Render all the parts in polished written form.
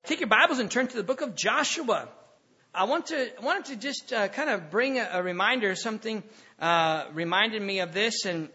Take your Bibles and turn to the book of Joshua. I wanted to just kind of bring a reminder. Something reminded me of this, and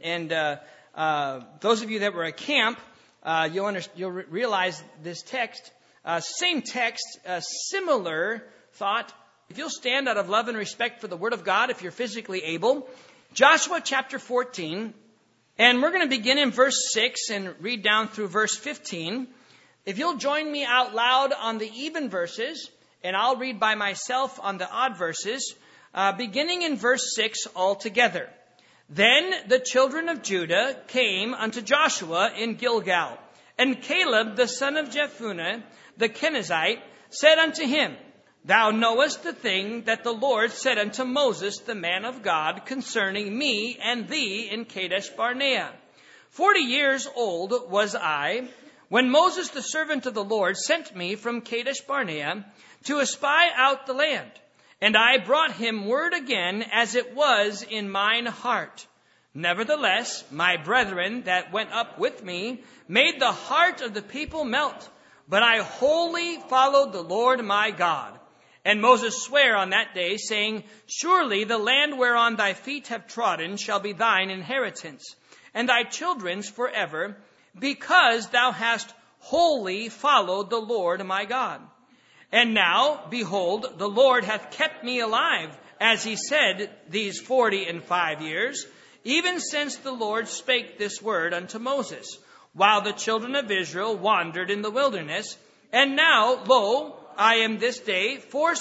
those of you that were at camp, you'll realize this text, same text, similar thought. If you'll stand out of love and respect for the Word of God, if you're physically able, Joshua chapter 14, and we're going to begin in verse 6 and read down through verse 15. If you'll join me out loud on the even verses, and I'll read by myself on the odd verses, beginning in verse 6 altogether. Then the children of Judah came unto Joshua in Gilgal, and Caleb the son of Jephunneh the Kenizzite said unto him, Thou knowest the thing that the Lord said unto Moses the man of God concerning me and thee in Kadesh Barnea. 40 years old was I, when Moses the servant of the Lord sent me from Kadesh Barnea to espy out the land. And I brought him word again as it was in mine heart. Nevertheless, my brethren that went up with me made the heart of the people melt. But I wholly followed the Lord my God. And Moses sware on that day, saying, Surely the land whereon thy feet have trodden shall be thine inheritance, and thy children's forever, because thou hast wholly followed the Lord my God. And now, behold, the Lord hath kept me alive, as he said, these 45 years, even since the Lord spake this word unto Moses, while the children of Israel wandered in the wilderness. And now, lo, I am this day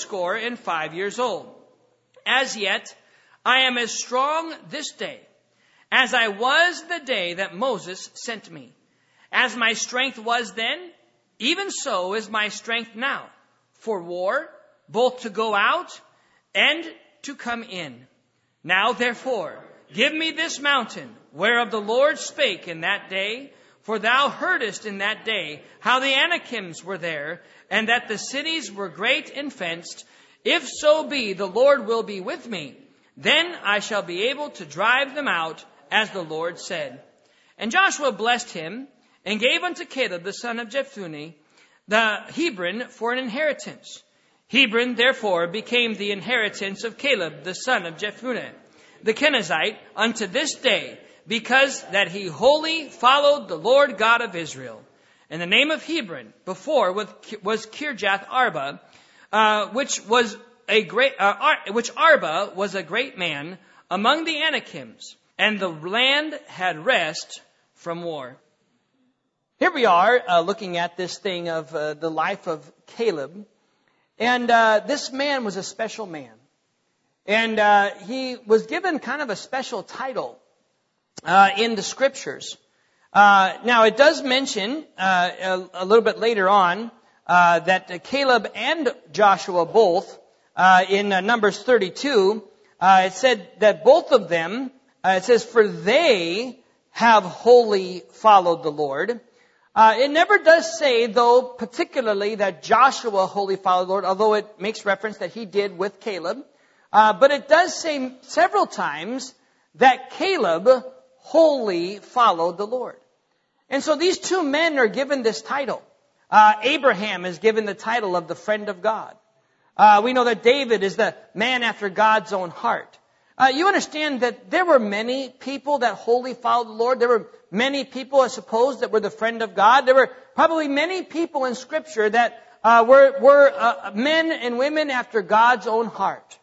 85 years old. As yet, I am as strong this day, as I was the day that Moses sent me. As my strength was then, even so is my strength now, for war, both to go out and to come in. Now therefore, give me this mountain, whereof the Lord spake in that day, for thou heardest in that day how the Anakims were there, and that the cities were great and fenced. If so be the Lord will be with me, then I shall be able to drive them out, as the Lord said. And Joshua blessed him, and gave unto Caleb the son of Jephunneh the Hebron for an inheritance. Hebron therefore became the inheritance of Caleb the son of Jephunneh the Kenizzite unto this day, because that he wholly followed the Lord God of Israel. And the name of Hebron before was Kirjath Arba, which Arba was a great man among the Anakims, and the land had rest from war. Here we are looking at this thing of the life of Caleb. And this man was a special man. And he was given kind of a special title in the scriptures. Now, it does mention a little bit later on that Caleb and Joshua both, in Numbers 32, it said that both of them, it says, for they have wholly followed the Lord. It never does say, though, particularly that Joshua wholly followed the Lord, although it makes reference that he did with Caleb. But it does say several times that Caleb wholly followed the Lord. And so these two men are given this title. Abraham is given the title of the friend of God. We know that David is the man after God's own heart. You understand that there were many people that wholly followed the Lord. There were many people, I suppose, that were the friend of God. There were probably many people in Scripture that were men and women after God's own heart.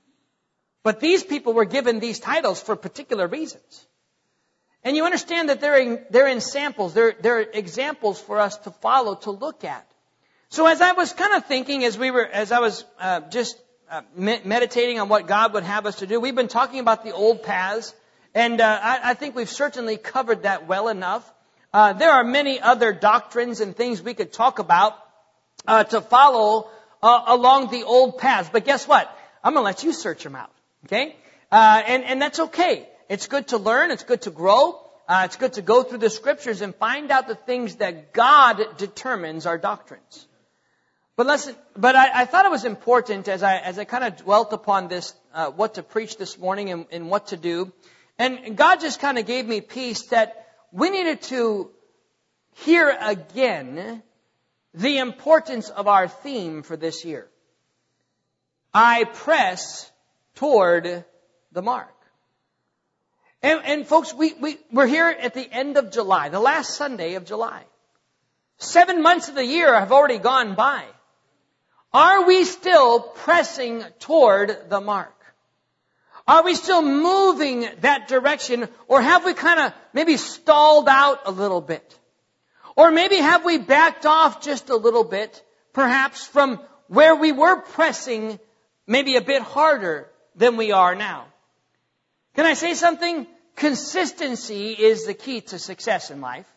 But these people were given these titles for particular reasons. And you understand that they're in samples. They're examples for us to follow, to look at. So as I was kind of thinking, as I was meditating on what God would have us to do, we've been talking about the old paths, and I think we've certainly covered that well enough. There are many other doctrines and things we could talk about to follow along the old paths. But guess what? I'm going to let you search them out. Okay? And that's okay. It's good to learn. It's good to grow. It's good to go through the scriptures and find out the things that God determines are doctrines. But I thought it was important as I kind of dwelt upon this, what to preach this morning and what to do. And God just kind of gave me peace that we needed to hear again the importance of our theme for this year. I press toward the mark. And folks, we're here at the end of July, the last Sunday of July. 7 months of the year have already gone by. Are we still pressing toward the mark? Are we still moving that direction, or have we kind of maybe stalled out a little bit? Or maybe have we backed off just a little bit, perhaps from where we were pressing maybe a bit harder than we are now? Can I say something? Consistency is the key to success in life.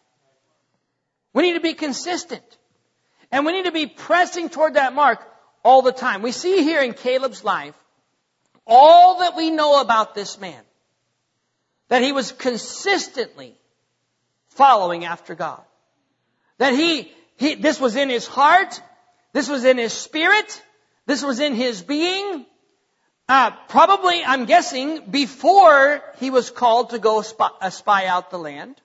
We need to be consistent. And we need to be pressing toward that mark all the time. We see here in Caleb's life all that we know about this man. That he was consistently following after God. That this was in his heart. This was in his spirit. This was in his being. Probably, I'm guessing, before he was called to go spy out the land.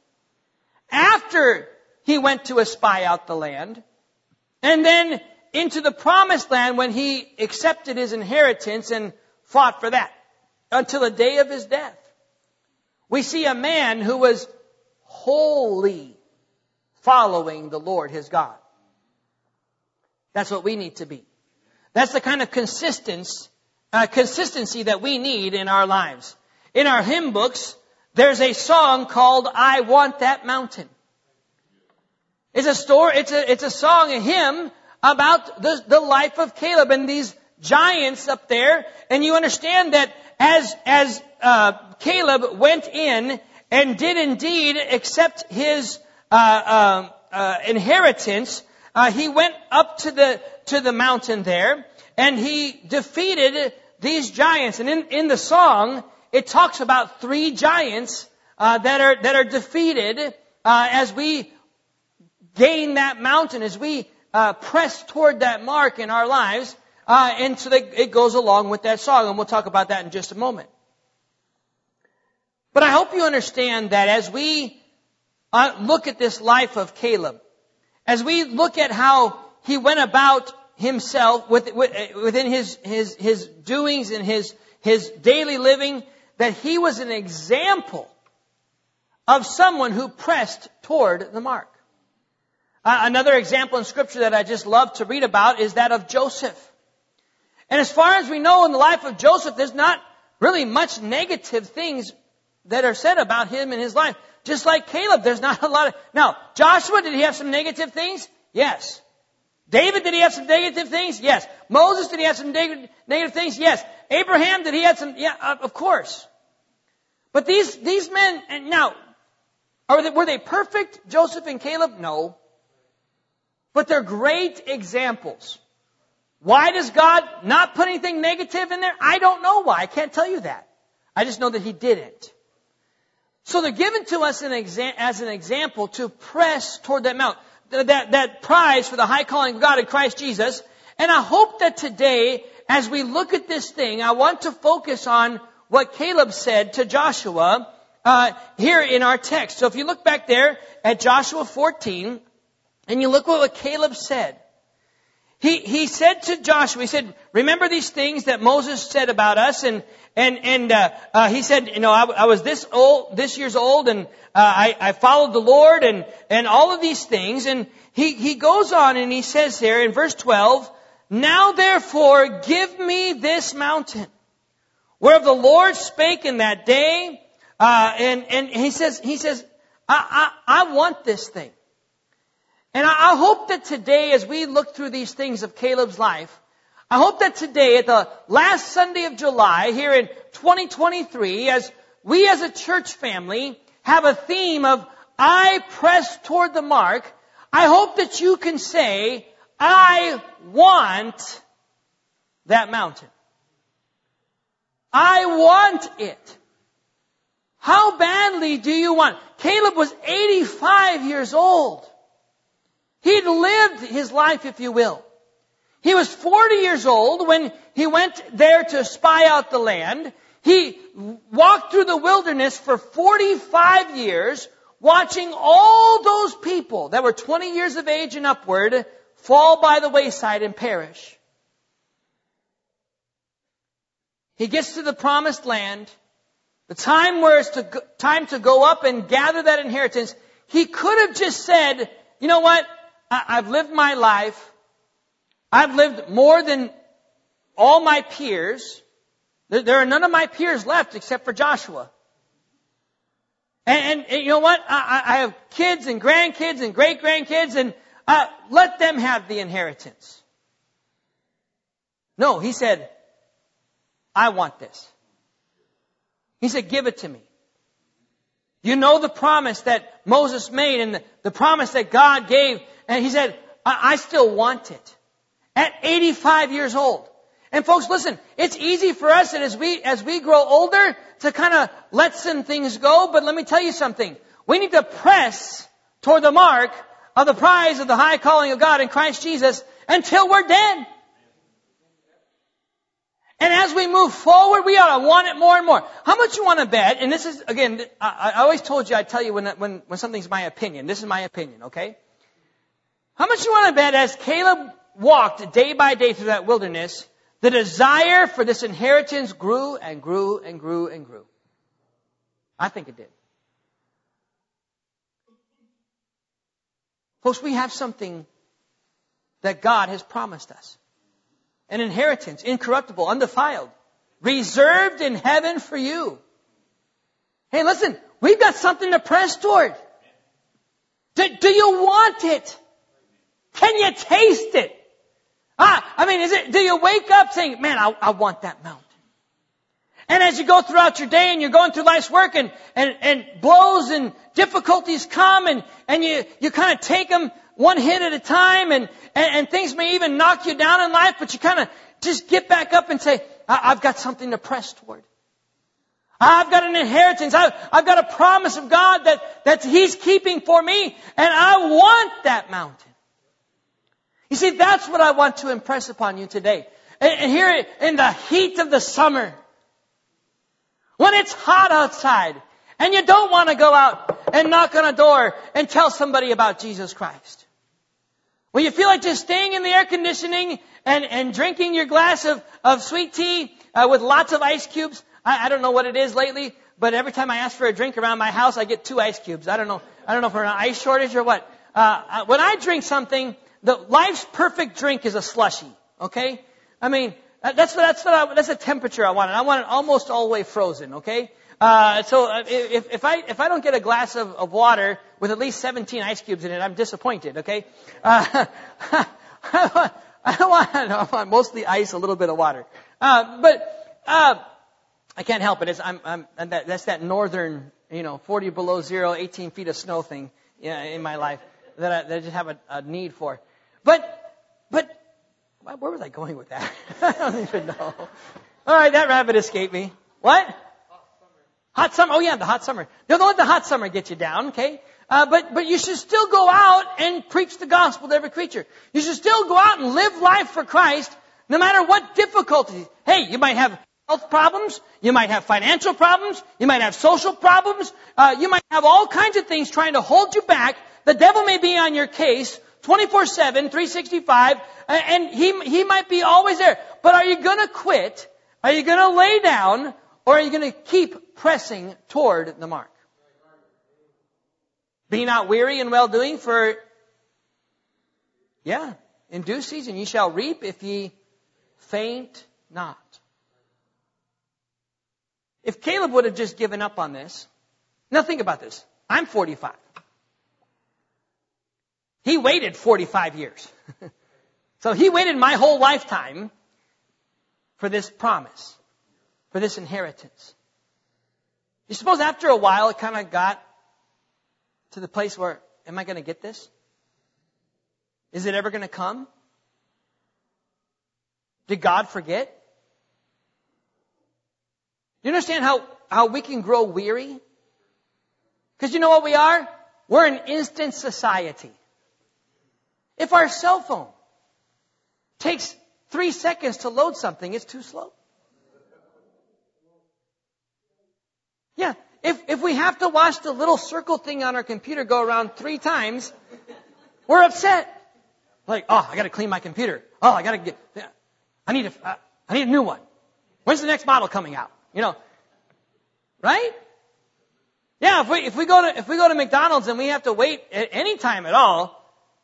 After he went to spy out the land. And then into the promised land when he accepted his inheritance and fought for that. Until the day of his death. We see a man who was wholly following the Lord his God. That's what we need to be. That's the kind of consistency that we need in our lives. In our hymn books, there's a song called I Want That Mountain. It's a song, a hymn about the life of Caleb and these giants up there. And you understand that as Caleb went in and did indeed accept his inheritance, he went up to the mountain there and he defeated these giants. And in the song, it talks about 3 giants that are defeated as we gain that mountain, as we press toward that mark in our lives. And so it goes along with that song, and we'll talk about that in just a moment. But I hope you understand that as we look at this life of Caleb, as we look at how he went about himself within his doings and his daily living, that he was an example of someone who pressed toward the mark. Another example in Scripture that I just love to read about is that of Joseph. And as far as we know in the life of Joseph, there's not really much negative things that are said about him in his life. Just like Caleb, there's not a lot of... Now, Joshua, did he have some negative things? Yes. David, did he have some negative things? Yes. Moses, did he have some negative things? Yes. Abraham, did he have some... Yeah, of course. But these men... And now, were they perfect, Joseph and Caleb? No. But they're great examples. Why does God not put anything negative in there? I don't know why. I can't tell you that. I just know that He didn't. So they're given to us as an example to press toward that mount, that prize for the high calling of God in Christ Jesus. And I hope that today, as we look at this thing, I want to focus on what Caleb said to Joshua here in our text. So if you look back there at Joshua 14, and you look what Caleb said. He said to Joshua, he said, remember these things that Moses said about us, and he said, I was this years old, and I followed the Lord, and all of these things. And he goes on and he says here in verse 12, now therefore give me this mountain, whereof the Lord spake in that day. And he says, I want this thing. And I hope that today, as we look through these things of Caleb's life, I hope that today, at the last Sunday of July, here in 2023, as we as a church family have a theme of, I press toward the mark, I hope that you can say, I want that mountain. I want it. How badly do you want? Caleb was 85 years old. He'd lived his life, if you will. He was 40 years old when he went there to spy out the land. He walked through the wilderness for 45 years, watching all those people that were 20 years of age and upward fall by the wayside and perish. He gets to the promised land, the time where it's time to go up and gather that inheritance. He could have just said, you know what? I've lived my life. I've lived more than all my peers. There are none of my peers left except for Joshua. And you know what? I have kids and grandkids and great-grandkids, and let them have the inheritance. No, he said, I want this. He said, give it to me. You know the promise that Moses made and the promise that God gave. And he said, I still want it. At 85 years old. And folks, listen, it's easy for us that as we grow older to kind of let some things go. But let me tell you something. We need to press toward the mark of the prize of the high calling of God in Christ Jesus until we're dead. And as we move forward, we ought to want it more and more. How much you want to bet? And this is, again, I always told you I'd tell you when something's my opinion. This is my opinion, okay? How much you want to bet as Caleb walked day by day through that wilderness, the desire for this inheritance grew and grew and grew and grew? I think it did. Folks, we have something that God has promised us. An inheritance, incorruptible, undefiled, reserved in heaven for you. Hey, listen, we've got something to press toward. Do you want it? Can you taste it? Do you wake up saying, man, I want that mountain? And as you go throughout your day and you're going through life's work and blows and difficulties come and you kind of take them one hit at a time and things may even knock you down in life, but you kind of just get back up and say, I've got something to press toward. I've got an inheritance. I've got a promise of God that He's keeping for me, and I want that mountain. You see, that's what I want to impress upon you today. And here in the heat of the summer, when it's hot outside, and you don't want to go out and knock on a door and tell somebody about Jesus Christ. When you feel like just staying in the air conditioning and drinking your glass of sweet tea with lots of ice cubes. I don't know what it is lately, but every time I ask for a drink around my house, I get 2 ice cubes. I don't know if we're on an ice shortage or what. When I drink something, the life's perfect drink is a slushie. Okay? I mean, that's the temperature I want. I want it almost all the way frozen. Okay? So if I don't get a glass of water with at least 17 ice cubes in it, I'm disappointed. Okay? I want mostly ice, a little bit of water. But I can't help it. That's that northern, 40 below zero, 18 feet of snow thing in my life that I just have a need for. But where was I going with that? I don't even know. All right, that rabbit escaped me. What? Hot summer. Oh yeah, the hot summer. Don't let the hot summer get you down, okay? But you should still go out and preach the gospel to every creature. You should still go out and live life for Christ, no matter what difficulties. Hey, you might have health problems. You might have financial problems. You might have social problems. You might have all kinds of things trying to hold you back. The devil may be on your case 24/7, 365, and he might be always there. But are you going to quit? Are you going to lay down? Or are you going to keep pressing toward the mark? Be not weary in well-doing, for, in due season ye shall reap if ye faint not. If Caleb would have just given up on this, now think about this. I'm 45. He waited 45 years. So he waited my whole lifetime for this promise, for this inheritance. You suppose after a while it kind of got to the place where, am I going to get this? Is it ever going to come? Did God forget? You understand how we can grow weary? Because you know what we are? We're an instant society. If our cell phone takes 3 seconds to load something, it's too slow. Yeah. If we have to watch the little circle thing on our computer go around 3 times, we're upset. Like, oh, I got to clean my computer. Oh, I need a new one. When's the next model coming out? Right? Yeah, if we go to McDonald's and we have to wait at any time at all,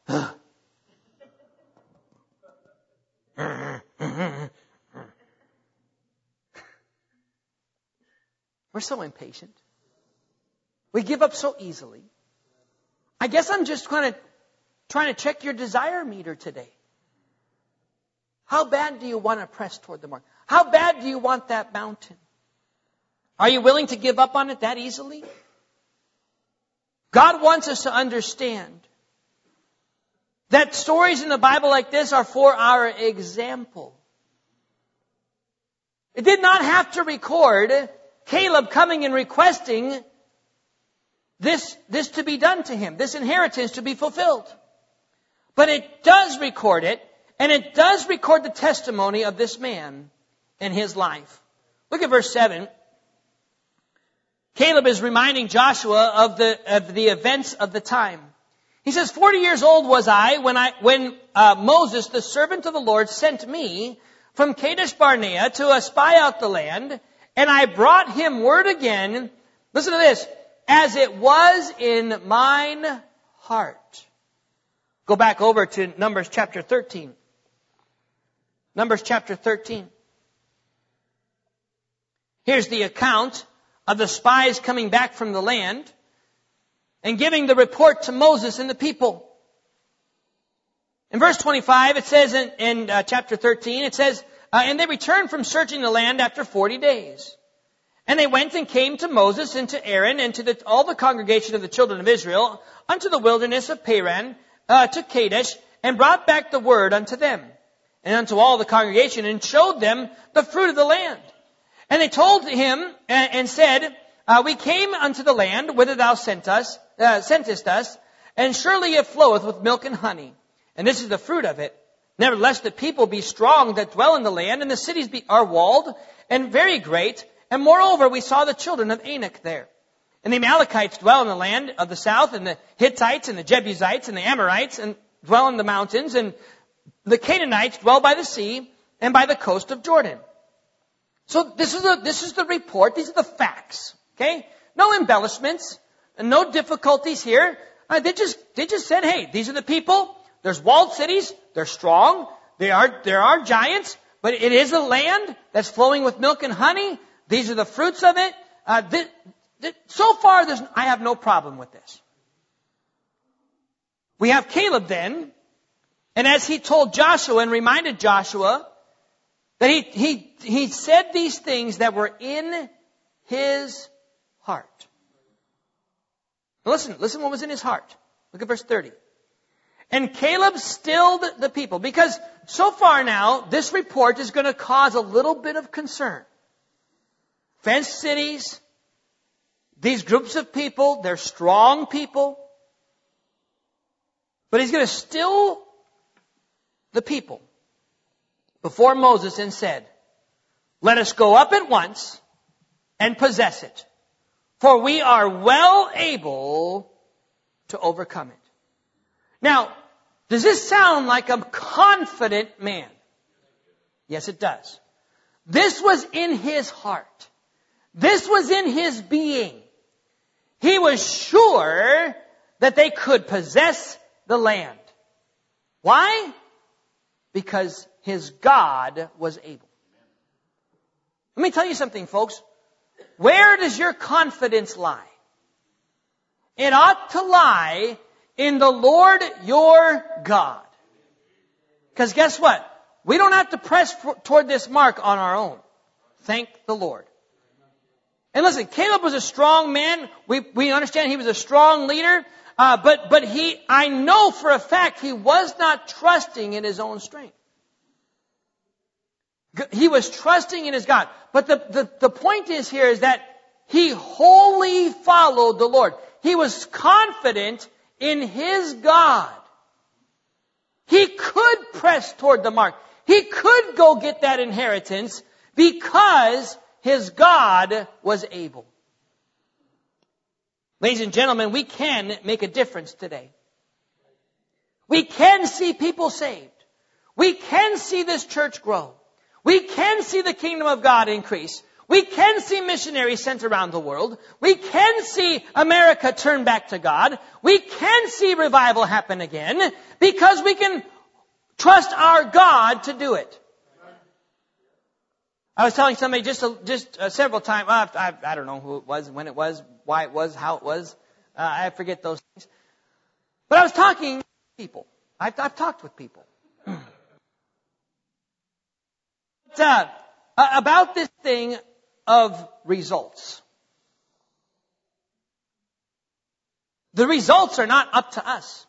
we're so impatient. We give up so easily. I guess I'm just trying to check your desire meter today. How bad do you want to press toward the mark? How bad do you want that mountain? Are you willing to give up on it that easily? God wants us to understand that stories in the Bible like this are for our example. It did not have to record Caleb coming and requesting this to be done to him, this inheritance to be fulfilled. But it does record it, and it does record the testimony of this man in his life. Look at verse 7. Caleb is reminding Joshua of the events of the time. He says, 40 years old was I when Moses, the servant of the Lord, sent me from Kadesh Barnea to spy out the land, and I brought him word again. Listen to this. As it was in mine heart. Go back over to Numbers chapter 13. Numbers chapter 13. Here's the account of the spies coming back from the land and giving the report to Moses and the people. In verse 25, it says in chapter 13, it says, and they returned from searching the land after 40 days. And they went and came to Moses and to Aaron and to all the congregation of the children of Israel unto the wilderness of Paran, to Kadesh, and brought back the word unto them and unto all the congregation, and showed them the fruit of the land. And they told him and said, we came unto the land whither thou sentest us, and surely it floweth with milk and honey. And this is the fruit of it. Nevertheless, the people be strong that dwell in the land, and the cities are walled and very great. And moreover, we saw the children of Anak there. And the Amalekites dwell in the land of the south, and the Hittites and the Jebusites and the Amorites and dwell in the mountains, and the Canaanites dwell by the sea and by the coast of Jordan. So this is the report. These are the facts. Okay? No embellishments and no difficulties here. They just said, hey, these are the people. There's walled cities. They're strong. There are giants, but it is a land that's flowing with milk and honey. These are the fruits of it. So far, I have no problem with this. We have Caleb then, and as he told Joshua and reminded Joshua that he said these things that were in his heart. Now listen what was in his heart. Look at verse 30. And Caleb stilled the people, because so far now, this report is going to cause a little bit of concern. Fenced cities, these groups of people, they're strong people. But he's going to still the people before Moses and said, let us go up at once and possess it, for we are well able to overcome it. Now, does this sound like a confident man? Yes, it does. This was in his heart. This was in his being. He was sure that they could possess the land. Why? Because his God was able. Let me tell you something, folks. Where does your confidence lie? It ought to lie in the Lord your God. Because guess what? We don't have to press toward this mark on our own. Thank the Lord. And listen, Caleb was a strong man. We understand he was a strong leader. But I know for a fact he was not trusting in his own strength. He was trusting in his God. But the point is here is that he wholly followed the Lord. He was confident in his God. He could press toward the mark. He could go get that inheritance because his God was able. Ladies and gentlemen, we can make a difference today. We can see people saved. We can see this church grow. We can see the kingdom of God increase. We can see missionaries sent around the world. We can see America turn back to God. We can see revival happen again because we can trust our God to do it. I was telling somebody just several times, I don't know who it was, when it was, why it was, how it was. I forget those things. But I was talking to people. I've talked with people. About this thing of results. The results are not up to us.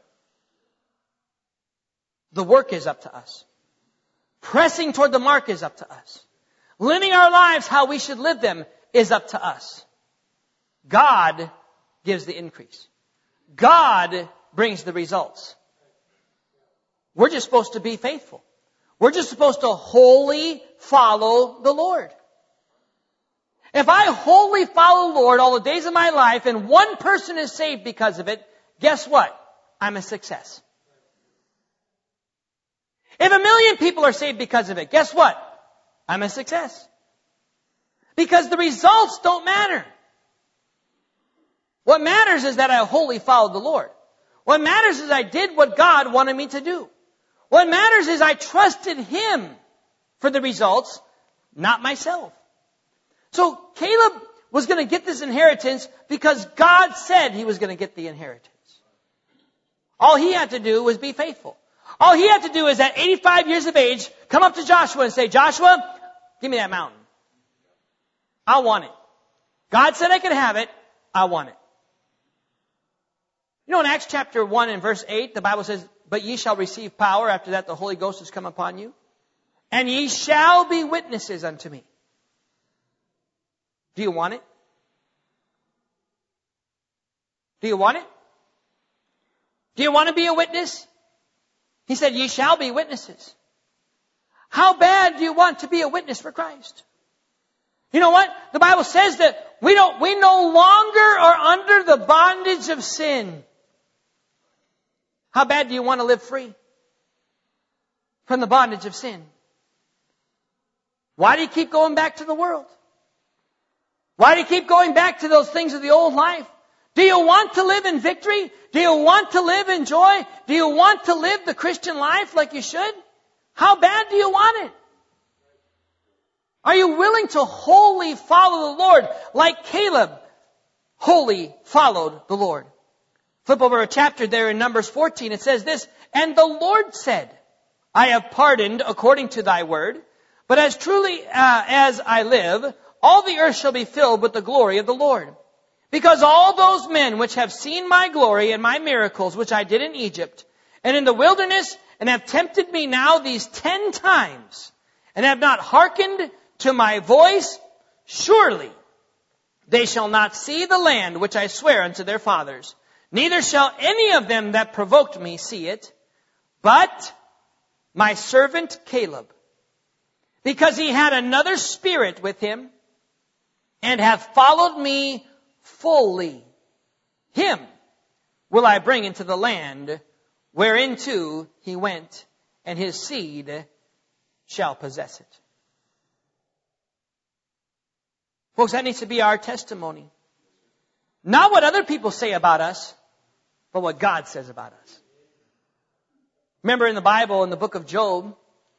The work is up to us. Pressing toward the mark is up to us. Living our lives how we should live them is up to us. God gives the increase. God brings the results. We're just supposed to be faithful. We're just supposed to wholly follow the Lord. If I wholly follow the Lord all the days of my life and one person is saved because of it, guess what? I'm a success. If 1 million people are saved because of it, guess what? I'm a success. Because the results don't matter. What matters is that I wholly followed the Lord. What matters is I did what God wanted me to do. What matters is I trusted Him for the results, not myself. So Caleb was going to get this inheritance because God said he was going to get the inheritance. All he had to do was be faithful. All he had to do is at 85 years of age, come up to Joshua and say, Joshua, give me that mountain. I want it. God said I could have it. I want it. You know, in Acts chapter 1 and verse 8, the Bible says, but ye shall receive power. After that, the Holy Ghost has come upon you. And ye shall be witnesses unto me. Do you want it? Do you want it? Do you want to be a witness? He said, ye shall be witnesses. How bad do you want to be a witness for Christ? You know what? The Bible says that we no longer are under the bondage of sin. How bad do you want to live free from the bondage of sin? Why do you keep going back to the world? Why do you keep going back to those things of the old life? Do you want to live in victory? Do you want to live in joy? Do you want to live the Christian life like you should? How bad do you want it? Are you willing to wholly follow the Lord like Caleb wholly followed the Lord? Flip over a chapter there in Numbers 14. It says this, and the Lord said, I have pardoned according to thy word, but as truly as I live, all the earth shall be filled with the glory of the Lord. Because all those men which have seen my glory and my miracles which I did in Egypt and in the wilderness and have tempted me now these 10 times and have not hearkened to my voice, surely they shall not see the land which I swear unto their fathers. Neither shall any of them that provoked me see it, but my servant Caleb, because he had another spirit with him and hath followed me fully. Him will I bring into the land whereinto he went, and his seed shall possess it. Folks, that needs to be our testimony. Not what other people say about us, but what God says about us. Remember in the Bible, in the book of Job,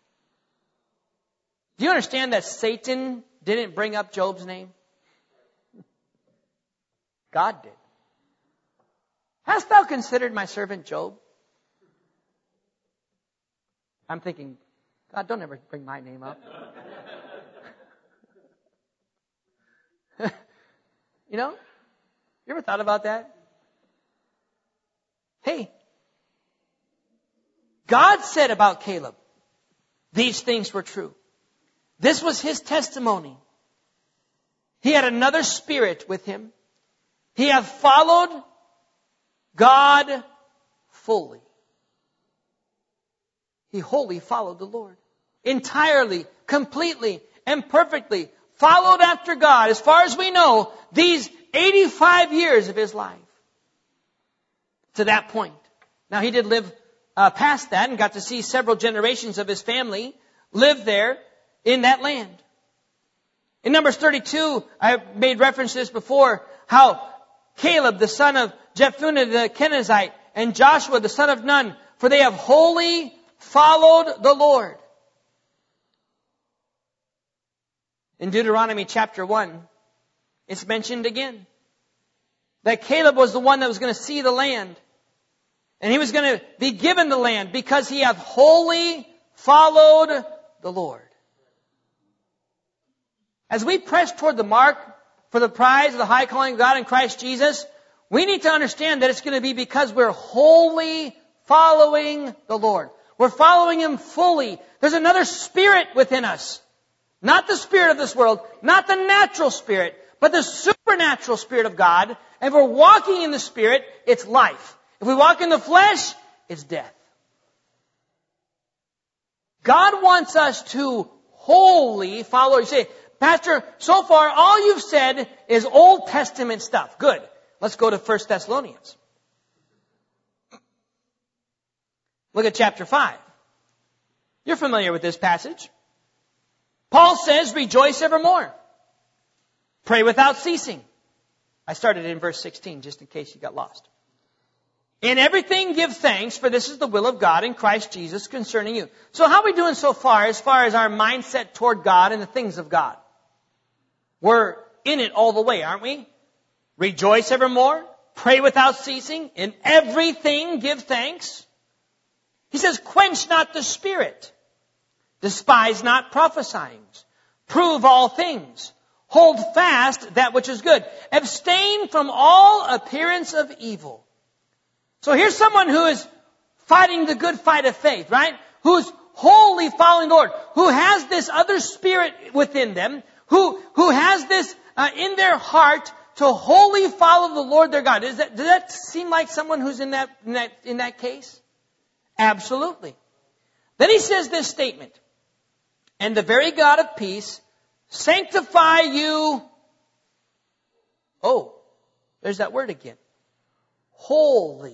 do you understand that Satan didn't bring up Job's name? God did. Hast thou considered my servant Job? I'm thinking, God, don't ever bring my name up. You know? You ever thought about that? Hey, God said about Caleb, these things were true. This was his testimony. He had another spirit with him. He hath followed God fully. He wholly followed the Lord. Entirely, completely, and perfectly followed after God, as far as we know, these 85 years of his life. To that point. Now he did live past that and got to see several generations of his family live there in that land. In Numbers 32, I made reference to this before, how Caleb, the son of Jephunneh the Kenizzite, and Joshua, the son of Nun, for they have wholly followed the Lord. In Deuteronomy chapter 1, it's mentioned again that Caleb was the one that was going to see the land. And he was going to be given the land because he hath wholly followed the Lord. As we press toward the mark for the prize of the high calling of God in Christ Jesus, we need to understand that it's going to be because we're wholly following the Lord. We're following Him fully. There's another spirit within us. Not the spirit of this world, not the natural spirit, but the supernatural spirit of God. And if we're walking in the spirit, it's life. If we walk in the flesh, it's death. God wants us to wholly follow. You say, Pastor, so far all you've said is Old Testament stuff. Good. Let's go to 1 Thessalonians. Look at chapter 5. You're familiar with this passage. Paul says, rejoice evermore. Pray without ceasing. I started in verse 16 just in case you got lost. In everything give thanks, for this is the will of God in Christ Jesus concerning you. So how are we doing so far as our mindset toward God and the things of God? We're in it all the way, aren't we? Rejoice evermore. Pray without ceasing. In everything give thanks. He says, quench not the spirit. Despise not prophesying. Prove all things. Hold fast that which is good. Abstain from all appearance of evil. So here's someone who is fighting the good fight of faith, right? Who's wholly following the Lord. Who has this other spirit within them. Who has this in their heart to wholly follow the Lord their God. Does that seem like someone who's in that case? Absolutely. Then he says this statement. And the very God of peace sanctify you. Oh, there's that word again. Holy.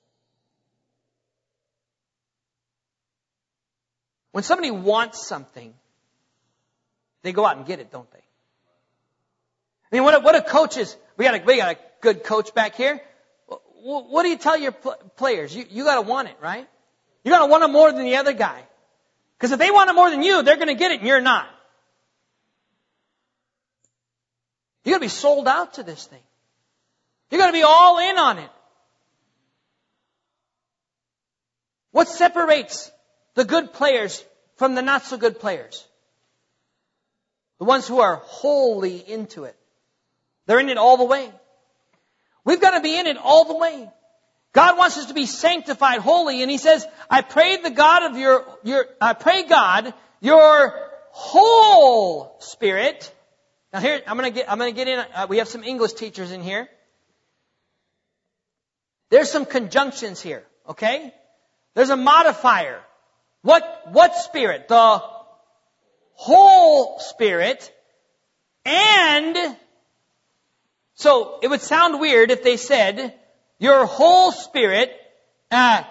When somebody wants something, they go out and get it, don't they? I mean, what a coach is. We got a good coach back here. What do you tell your players? You got to want it, right? You got to want it more than the other guy. Because if they want it more than you, they're going to get it and you're not. You got to be sold out to this thing. You got to be all in on it. What separates the good players from the not so good players? The ones who are wholly into it. They're in it all the way. We've got to be in it all the way. God wants us to be sanctified, holy, and He says, I pray the God of your whole spirit. Now here, I'm going to get in. We have some English teachers in here. There's some conjunctions here, okay? There's a modifier. What spirit? The whole spirit. And so it would sound weird if they said your whole spirit I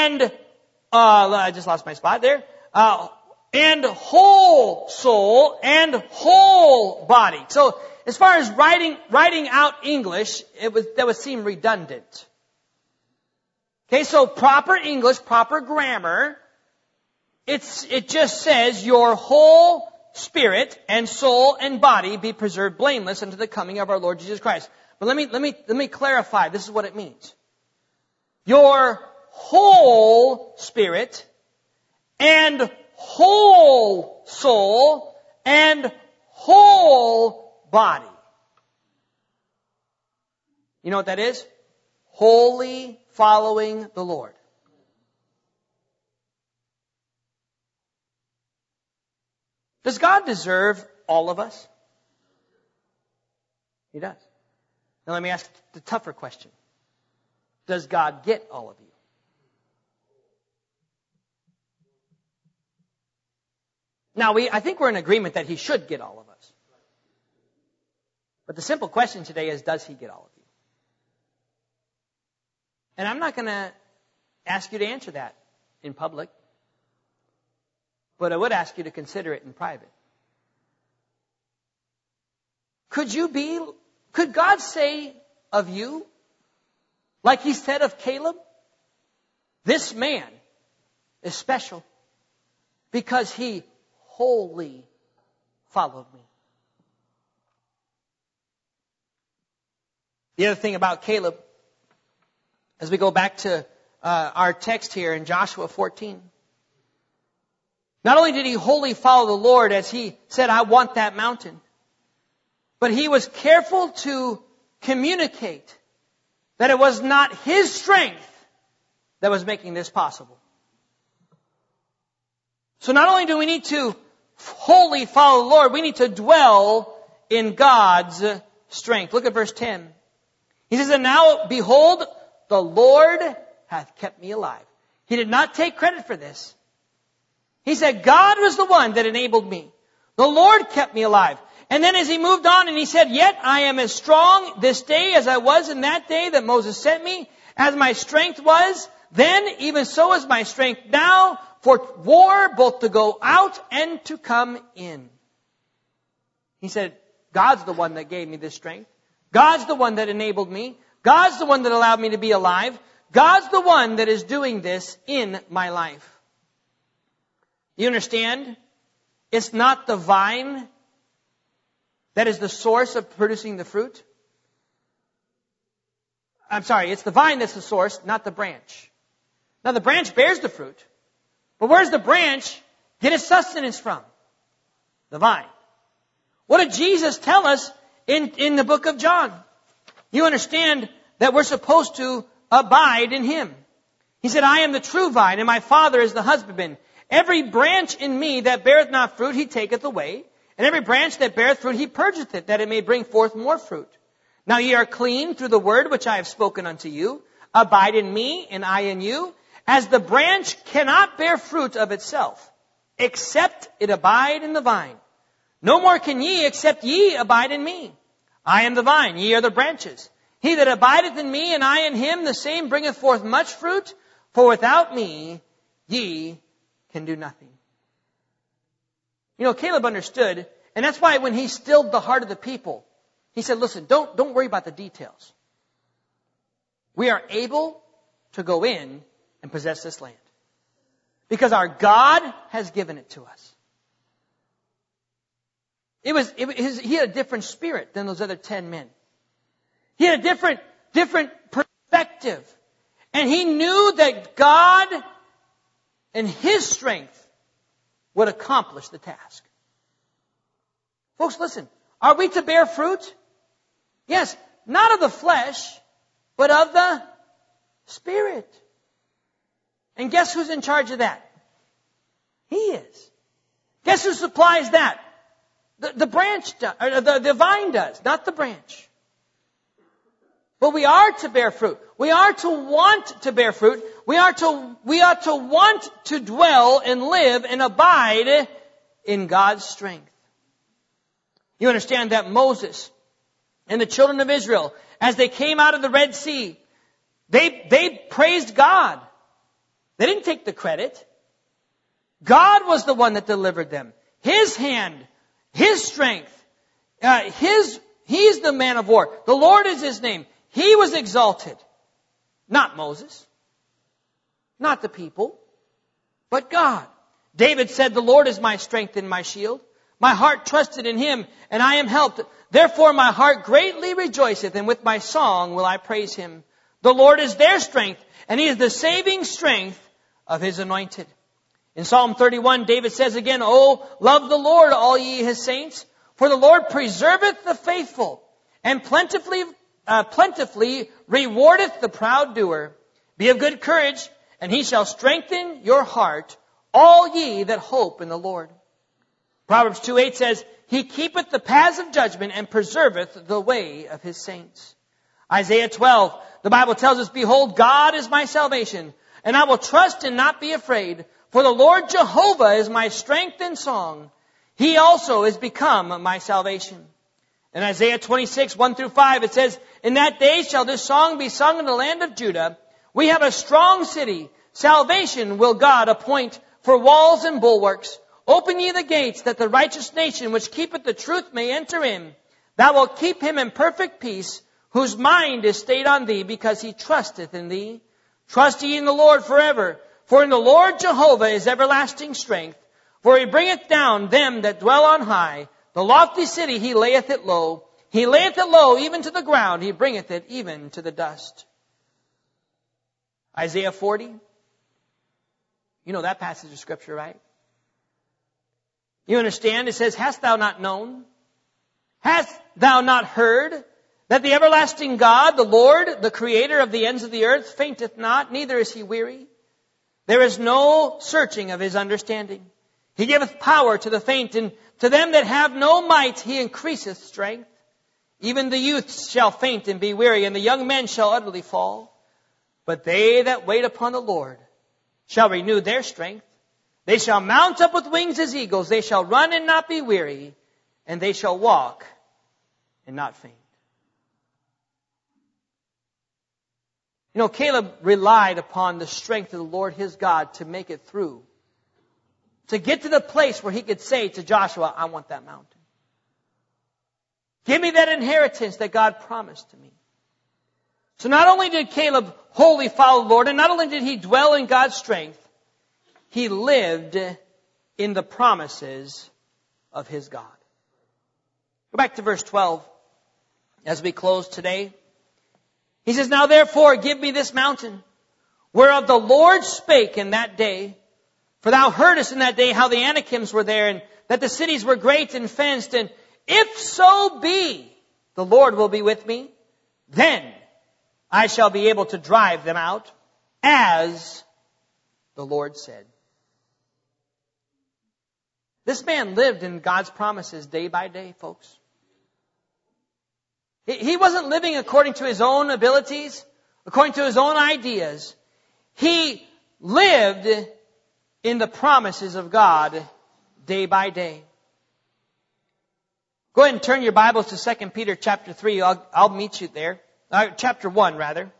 just lost my spot there. And whole soul and whole body. So as far as writing out English, that would seem redundant. Okay, so proper English, proper grammar, it just says your whole spirit and soul and body be preserved blameless unto the coming of our Lord Jesus Christ. But let me clarify. This is what it means. Your whole spirit and whole soul and whole body. You know what that is? Wholly following the Lord. Does God deserve all of us? He does. Now let me ask the tougher question. Does God get all of you? Now, I think we're in agreement that He should get all of us. But the simple question today is, does He get all of you? And I'm not going to ask you to answer that. in public. But I would ask you to consider it in private. Could God say of you, like He said of Caleb, this man is special because he wholly followed me? The other thing about Caleb, as we go back to our text here in Joshua 14, not only did he wholly follow the Lord as he said, I want that mountain, but he was careful to communicate that it was not his strength that was making this possible. So not only do we need to wholly follow the Lord, we need to dwell in God's strength. Look at verse 10. He says, and now, behold, the Lord hath kept me alive. He did not take credit for this. He said, God was the one that enabled me. The Lord kept me alive. And then as he moved on and he said, yet I am as strong this day as I was in that day that Moses sent me, as my strength was then, even so is my strength now, for war both to go out and to come in. He said, God's the one that gave me this strength. God's the one that enabled me. God's the one that allowed me to be alive. God's the one that is doing this in my life. You understand? It's not the vine that is the source of producing the fruit. I'm sorry, it's the vine that's the source, not the branch. Now the branch bears the fruit. But where's the branch get its sustenance from? The vine. What did Jesus tell us in the book of John? You understand that we're supposed to abide in Him. He said, I am the true vine, and my Father is the husbandman. Every branch in me that beareth not fruit, He taketh away. And every branch that beareth fruit, He purgeth it, that it may bring forth more fruit. Now ye are clean through the word which I have spoken unto you. Abide in me, and I in you. As the branch cannot bear fruit of itself, except it abide in the vine. No more can ye, except ye abide in me. I am the vine, ye are the branches. He that abideth in me, and I in him, the same bringeth forth much fruit. For without me, ye can do nothing. You know, Caleb understood, and that's why when he stilled the heart of the people, he said, listen, don't worry about the details. We are able to go in and possess this land. Because our God has given it to us. He had a different spirit than those other 10 men. He had a different perspective. And he knew that God and His strength would accomplish the task. Folks, listen. Are we to bear fruit? Yes. Not of the flesh, but of the Spirit. And guess who's in charge of that? He is. Guess who supplies that? The branch does, or the vine does, not the branch. But we are to bear fruit. We are to want to bear fruit. We are to want to dwell and live and abide in God's strength. You understand that Moses and the children of Israel, as they came out of the Red Sea, they praised God. They didn't take the credit. God was the one that delivered them. His hand, His strength, He's the man of war. The Lord is His name. He was exalted. Not Moses. Not the people. But God. David said, the Lord is my strength and my shield. My heart trusted in Him, and I am helped. Therefore my heart greatly rejoiceth, and with my song will I praise Him. The Lord is their strength, and He is the saving strength of His anointed. In Psalm 31, David says again, O love the Lord, all ye His saints, for the Lord preserveth the faithful, and plentifully rewardeth the proud doer. Be of good courage, and He shall strengthen your heart, all ye that hope in the Lord. Proverbs 2:8 says, He keepeth the paths of judgment, and preserveth the way of His saints. Isaiah 12, the Bible tells us, Behold, God is my salvation, and I will trust and not be afraid. For the Lord Jehovah is my strength and song. He also is become my salvation. In Isaiah 26, 1-5, it says, In that day shall this song be sung in the land of Judah. We have a strong city. Salvation will God appoint for walls and bulwarks. Open ye the gates, that the righteous nation which keepeth the truth may enter in. Thou wilt keep him in perfect peace, whose mind is stayed on thee, because he trusteth in thee. Trust ye in the Lord forever. For in the Lord Jehovah is everlasting strength. For he bringeth down them that dwell on high. The lofty city he layeth it low. He layeth it low even to the ground. He bringeth it even to the dust. Isaiah 40. You know that passage of Scripture, right? You understand? It says, hast thou not known? Hast thou not heard? That the everlasting God, the Lord, the Creator of the ends of the earth, fainteth not, neither is he weary. There is no searching of his understanding. He giveth power to the faint, and to them that have no might he increaseth strength. Even the youths shall faint and be weary, and the young men shall utterly fall. But they that wait upon the Lord shall renew their strength. They shall mount up with wings as eagles. They shall run and not be weary, and they shall walk and not faint. You know, Caleb relied upon the strength of the Lord his God to make it through. To get to the place where he could say to Joshua, I want that mountain. Give me that inheritance that God promised to me. So not only did Caleb wholly follow the Lord, and not only did he dwell in God's strength, he lived in the promises of his God. Go back to verse 12 as we close today. He says, now therefore give me this mountain, whereof the Lord spake in that day. For thou heardest in that day how the Anakims were there, and that the cities were great and fenced. And if so be the Lord will be with me, then I shall be able to drive them out, as the Lord said. This man lived in God's promises day by day, folks. He wasn't living according to his own abilities, according to his own ideas. He lived in the promises of God day by day. Go ahead and turn your Bibles to 2 Peter chapter 3. I'll meet you there. Chapter 1, rather.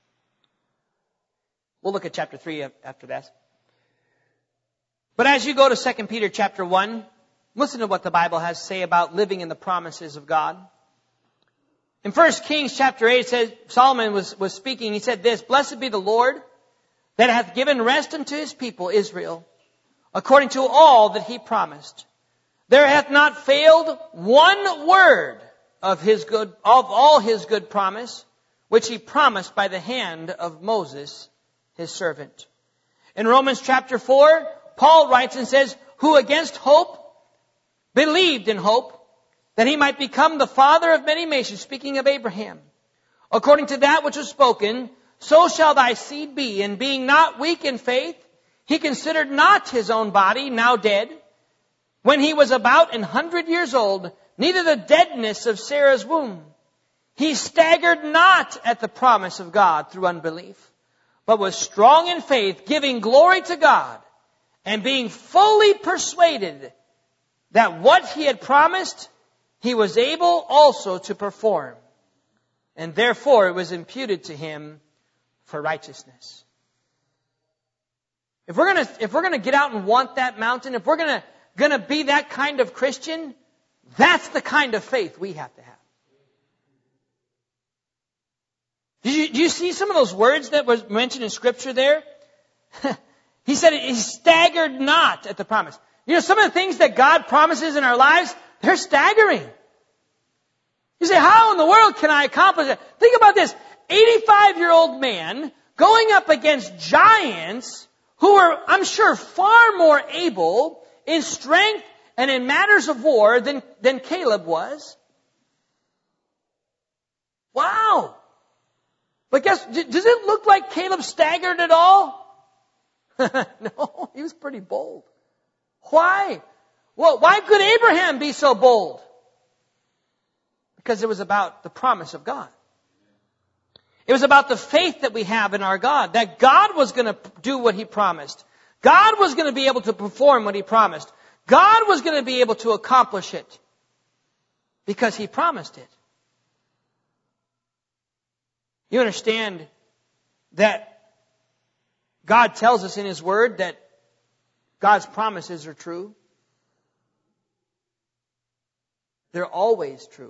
We'll look at chapter 3 after that. But as you go to 2 Peter chapter 1, listen to what the Bible has to say about living in the promises of God. In 1 Kings chapter 8, it says, Solomon was speaking. He said this, Blessed be the Lord that hath given rest unto his people Israel, according to all that he promised. There hath not failed one word of all his good promise, which he promised by the hand of Moses, his servant. In Romans chapter 4, Paul writes and says, who against hope believed in hope, that he might become the father of many nations, speaking of Abraham. According to that which was spoken, so shall thy seed be. And being not weak in faith, he considered not his own body, now dead, when he was about 100 years old, neither the deadness of Sarah's womb. He staggered not at the promise of God through unbelief, but was strong in faith, giving glory to God, and being fully persuaded that what he had promised, he was able also to perform. And therefore it was imputed to him for righteousness. If we're gonna get out and want that mountain, if we're gonna be that kind of Christian, that's the kind of faith we have to have. Do you see some of those words that was mentioned in Scripture there? He said he staggered not at the promise. You know, some of the things that God promises in our lives, they're staggering. You say, how in the world can I accomplish that? Think about this. 85-year-old man going up against giants who are, I'm sure, far more able in strength and in matters of war than Caleb was. Wow. But does it look like Caleb staggered at all? No, he was pretty bold. Why? Well, why could Abraham be so bold? Because it was about the promise of God. It was about the faith that we have in our God, that God was going to do what he promised. God was going to be able to perform what he promised. God was going to be able to accomplish it because he promised it. You understand that God tells us in His Word that God's promises are true. They're always true.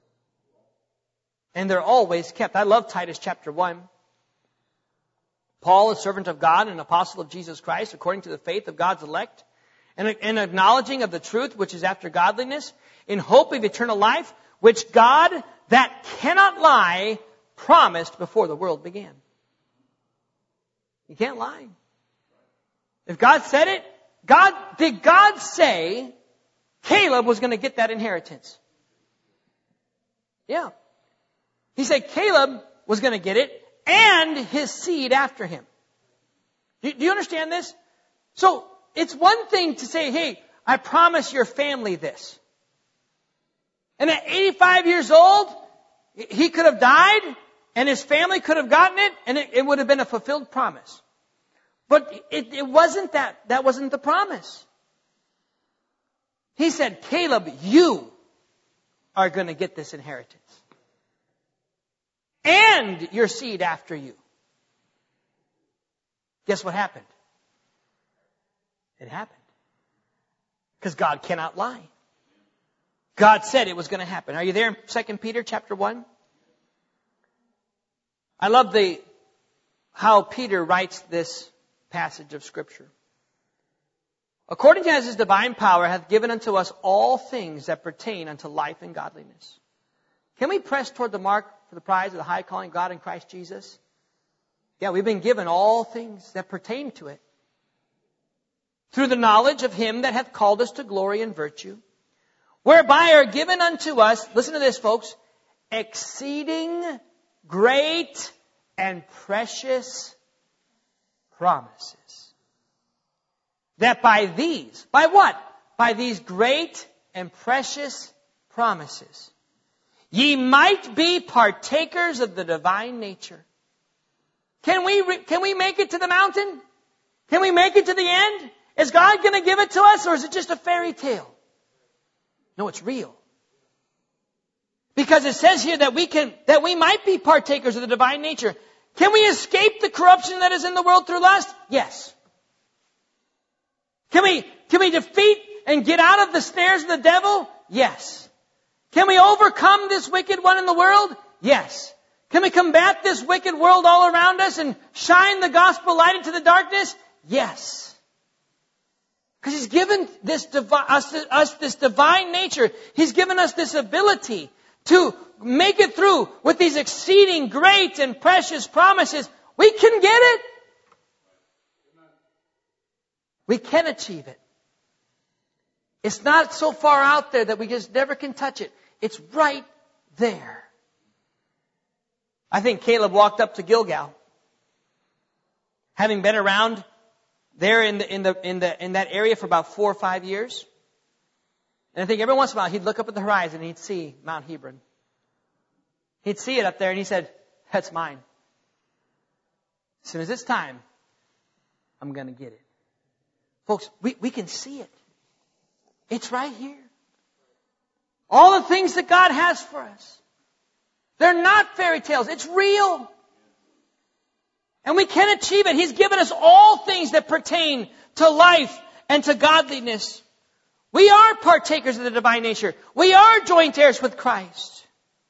And they're always kept. I love Titus chapter 1. Paul, a servant of God and an apostle of Jesus Christ, according to the faith of God's elect, and acknowledging of the truth which is after godliness, in hope of eternal life, which God, that cannot lie, promised before the world began. You can't lie. If God said it, did God say Caleb was going to get that inheritance? Yeah. He said Caleb was going to get it and his seed after him. Do you understand this? So it's one thing to say, hey, I promise your family this. And at 85 years old, he could have died and his family could have gotten it and it would have been a fulfilled promise. But it wasn't that. That wasn't the promise. He said, Caleb, you are going to get this inheritance. And your seed after you. Guess what happened? It happened. Because God cannot lie. God said it was going to happen. Are you there in 2 Peter chapter 1? I love how Peter writes this passage of Scripture. According to as His divine power hath given unto us all things that pertain unto life and godliness. Can we press toward the mark for the prize of the high calling of God in Christ Jesus? Yeah, we've been given all things that pertain to it. Through the knowledge of Him that hath called us to glory and virtue, whereby are given unto us, listen to this folks, exceeding great and precious promises. That by what? By these great and precious promises, ye might be partakers of the divine nature. Can we make it to the mountain? Can we make it to the end? Is God going to give it to us, or is it just a fairy tale? No, it's real. Because it says here that we might be partakers of the divine nature. Can we escape the corruption that is in the world through lust? Yes. Can we defeat and get out of the snares of the devil? Yes. Can we overcome this wicked one in the world? Yes. Can we combat this wicked world all around us and shine the gospel light into the darkness? Yes. Because He's given us this divine nature. He's given us this ability to make it through with these exceeding great and precious promises. We can get it. We can achieve it. It's not so far out there that we just never can touch it. It's right there. I think Caleb walked up to Gilgal, having been around there in that area for about 4 or 5 years. And I think every once in a while he'd look up at the horizon and he'd see Mount Hebron. He'd see it up there and he said, "That's mine. As soon as it's time, I'm going to get it." Folks, we can see it. It's right here. All the things that God has for us. They're not fairy tales. It's real. And we can achieve it. He's given us all things that pertain to life and to godliness. We are partakers of the divine nature. We are joint heirs with Christ.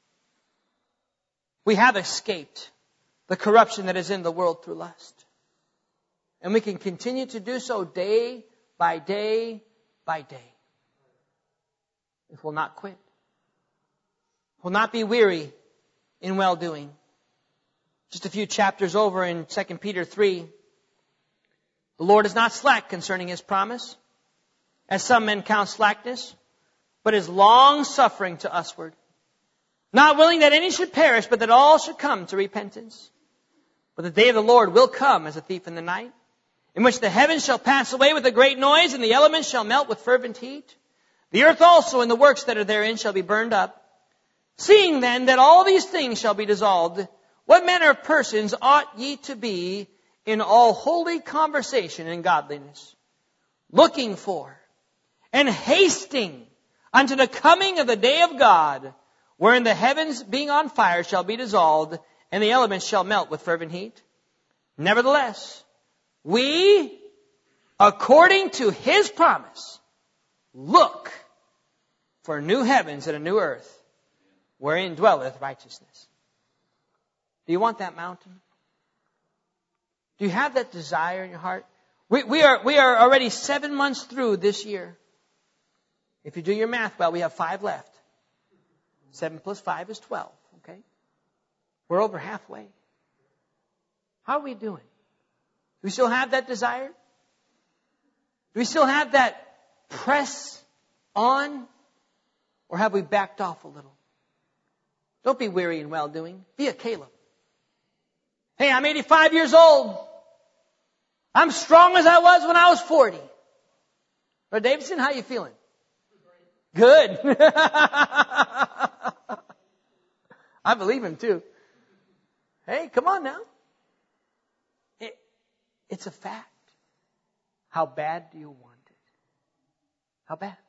We have escaped the corruption that is in the world through lust. And we can continue to do so day by day by day. If we'll not quit. We'll not be weary in well-doing. Just a few chapters over in 2 Peter 3. The Lord is not slack concerning His promise, as some men count slackness, but is long-suffering to usward, not willing that any should perish, but that all should come to repentance. But the day of the Lord will come as a thief in the night, in which the heavens shall pass away with a great noise, and the elements shall melt with fervent heat. The earth also and the works that are therein shall be burned up. Seeing then that all these things shall be dissolved, what manner of persons ought ye to be in all holy conversation and godliness, looking for and hasting unto the coming of the day of God, wherein the heavens being on fire shall be dissolved, and the elements shall melt with fervent heat? Nevertheless, We, according to His promise, look for new heavens and a new earth, wherein dwelleth righteousness. Do you want that mountain? Do you have that desire in your heart? We are already 7 months through this year. If you do your math well, we have 5 left. 7 plus 5 is 12. Okay? We're over halfway. How are we doing? Do we still have that desire? Do we still have that press on? Or have we backed off a little? Don't be weary in well-doing. Be a Caleb. Hey, I'm 85 years old. I'm strong as I was when I was 40. Brother Davidson, how you feeling? Good. I believe him too. Hey, come on now. It's a fact. How bad do you want it? How bad?